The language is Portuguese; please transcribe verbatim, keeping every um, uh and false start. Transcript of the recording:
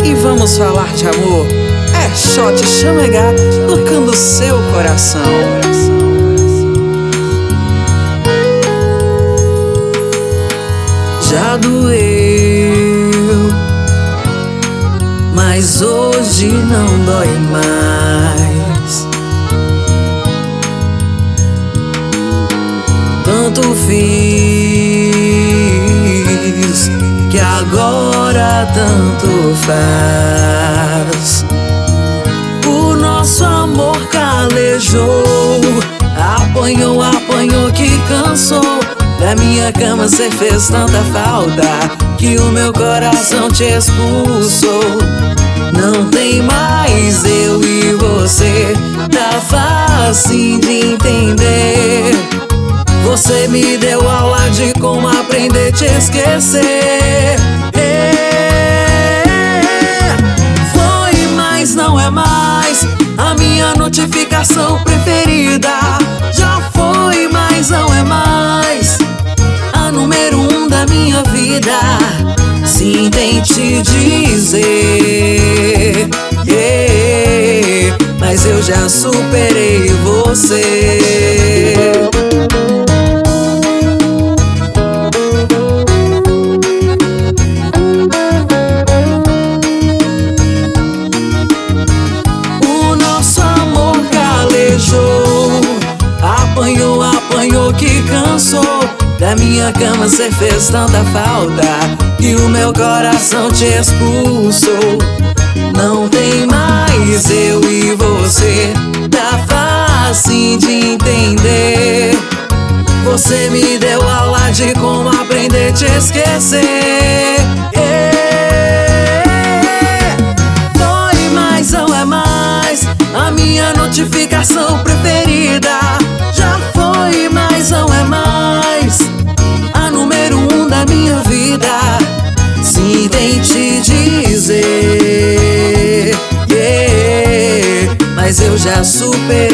e vamos falar de amor. É Shot Chamegá tocando seu coração. Já doeu, mas hoje não dói mais. Tanto fiz que agora tanto faz. O nosso amor calejou, apanhou, apanhou que cansou. Da minha cama cê fez tanta falta que o meu coração te expulsou. Não tem mais eu e você, tá fácil de entender. Você me deu aula de como aprender a te esquecer. É, foi, mas não é mais a minha notificação preferida. Já foi, mas não é mais a número um da minha vida. Sim, tem te dizer, yeah, mas eu já superei você. Apanhou, apanhou que cansou. Da minha cama cê fez tanta falta que o meu coração te expulsou. Não tem mais eu e você, tá fácil de entender. Você me deu aula de como aprender a te esquecer. É, foi, mas não é mais a minha notificação preferida. Já foi, mas não é mais a número um da minha vida. Sim, tem te dizer, yeah, mas eu já superei